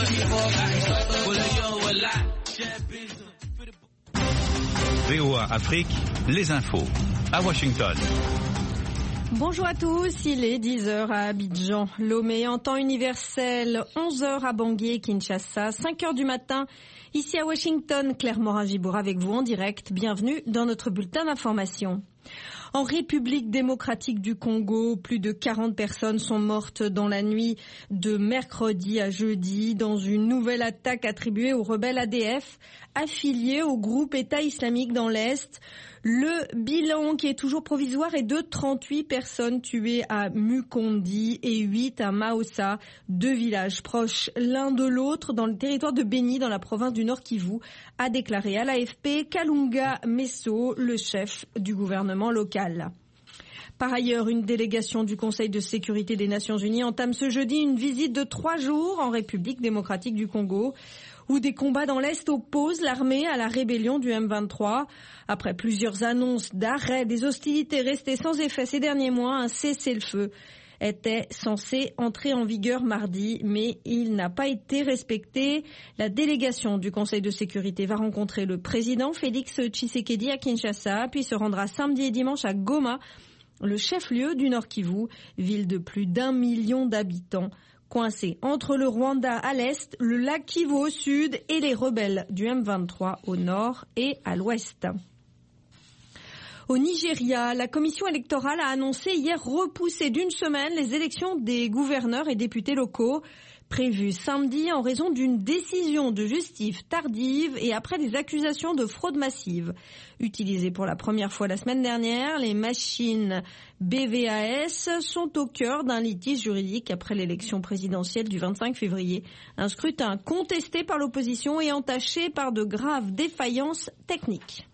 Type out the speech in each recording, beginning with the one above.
VOA Afrique, les infos à Washington. Bonjour à tous, il est 10h à Abidjan, Lomé en temps universel, 11h à Bangui et Kinshasa, 5h du matin ici à Washington. Claire Morin-Gibour avec vous en direct, bienvenue dans notre bulletin d'information. En République démocratique du Congo, plus de 40 personnes sont mortes dans la nuit de mercredi à jeudi dans une nouvelle attaque attribuée aux rebelles ADF affiliés au groupe État islamique dans l'Est. Le bilan, qui est toujours provisoire, est de 38 personnes tuées à Mukondi et 8 à Maossa, deux villages proches l'un de l'autre dans le territoire de Beni, dans la province du Nord Kivu, a déclaré à l'AFP Kalunga Messo, le chef du gouvernement local. Par ailleurs, une délégation du Conseil de sécurité des Nations Unies entame ce jeudi une visite de 3 jours en République démocratique du Congo, où des combats dans l'Est opposent l'armée à la rébellion du M23. Après plusieurs annonces d'arrêt des hostilités restées sans effet ces derniers mois, un cessez-le-feu était censé entrer en vigueur mardi, mais il n'a pas été respecté. La délégation du Conseil de sécurité va rencontrer le président Félix Tshisekedi à Kinshasa, puis se rendra samedi et dimanche à Goma, le chef-lieu du Nord Kivu, ville de plus d'1 million d'habitants, coincé entre le Rwanda à l'est, le lac Kivu au sud et les rebelles du M23 au nord et à l'ouest. Au Nigeria, la commission électorale a annoncé hier repousser d'une semaine les élections des gouverneurs et députés locaux prévues samedi en raison d'une décision de justice tardive et après des accusations de fraude massive. Utilisées pour la première fois la semaine dernière, les machines BVAS sont au cœur d'un litige juridique après l'élection présidentielle du 25 février. Un scrutin contesté par l'opposition et entaché par de graves défaillances techniques.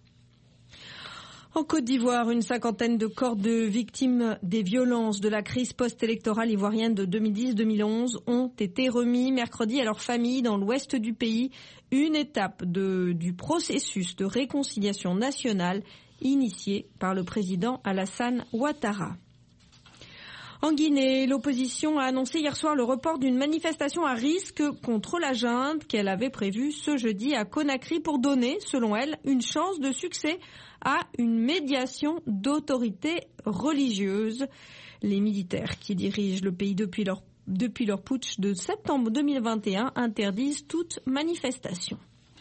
En Côte d'Ivoire, une cinquantaine de corps de victimes des violences de la crise post-électorale ivoirienne de 2010-2011 ont été remis mercredi à leurs familles dans l'ouest du pays, une étape du processus de réconciliation nationale initié par le président Alassane Ouattara. En Guinée, l'opposition a annoncé hier soir le report d'une manifestation à risque contre la junte qu'elle avait prévue ce jeudi à Conakry pour donner, selon elle, une chance de succès à une médiation d'autorités religieuses. Les militaires qui dirigent le pays depuis leur putsch de septembre 2021 interdisent toute manifestation.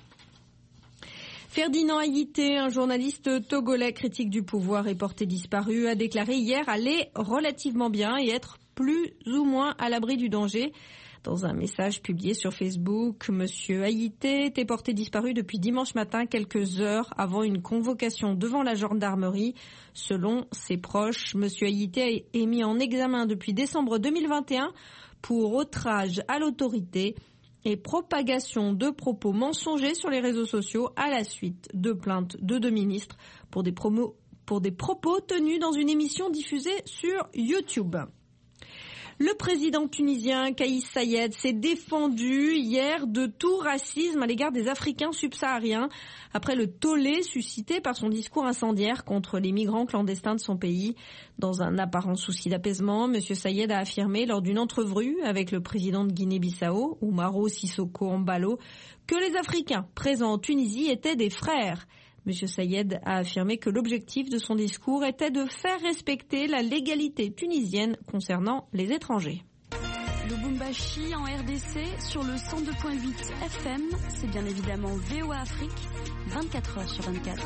Ferdinand Aïté, un journaliste togolais critique du pouvoir et porté disparu, a déclaré hier aller relativement bien et être plus ou moins à l'abri du danger. Dans un message publié sur Facebook, Monsieur Aïté était porté disparu depuis dimanche matin, quelques heures avant une convocation devant la gendarmerie. Selon ses proches, Monsieur Aïté est mis en examen depuis décembre 2021 pour outrage à l'autorité et propagation de propos mensongers sur les réseaux sociaux à la suite de plaintes de 2 ministres pour des propos tenus dans une émission diffusée sur YouTube. Le président tunisien Kais Saied s'est défendu hier de tout racisme à l'égard des Africains subsahariens après le tollé suscité par son discours incendiaire contre les migrants clandestins de son pays. Dans un apparent souci d'apaisement, M. Saied a affirmé lors d'une entrevue avec le président de Guinée-Bissau, Oumaro Sissoko Embalo, que les Africains présents en Tunisie étaient des frères. M. Saied a affirmé que l'objectif de son discours était de faire respecter la légalité tunisienne concernant les étrangers. Lubumbashi en RDC sur le 102.8 FM, c'est bien évidemment VOA Afrique, 24h/24.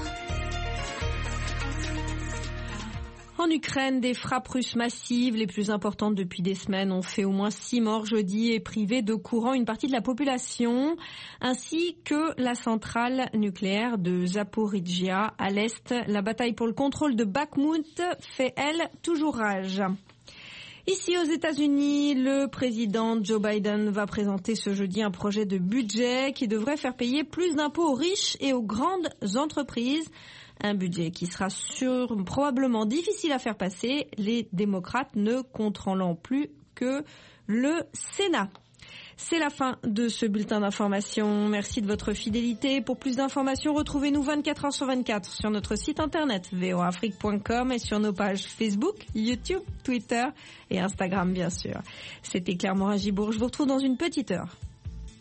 En Ukraine, des frappes russes massives, les plus importantes depuis des semaines, ont fait au moins 6 morts jeudi et privé de courant une partie de la population, ainsi que la centrale nucléaire de Zaporizhzhia à l'est. La bataille pour le contrôle de Bakhmout fait, elle, toujours rage. Ici aux États-Unis, le président Joe Biden va présenter ce jeudi un projet de budget qui devrait faire payer plus d'impôts aux riches et aux grandes entreprises. Un budget qui sera probablement difficile à faire passer, les démocrates ne contrôlant plus que le Sénat. C'est la fin de ce bulletin d'information. Merci de votre fidélité. Pour plus d'informations, retrouvez-nous 24h/24 sur notre site internet voafrique.com et sur nos pages Facebook, YouTube, Twitter et Instagram bien sûr. C'était Claire Morin-Gibour. Je vous retrouve dans une petite heure.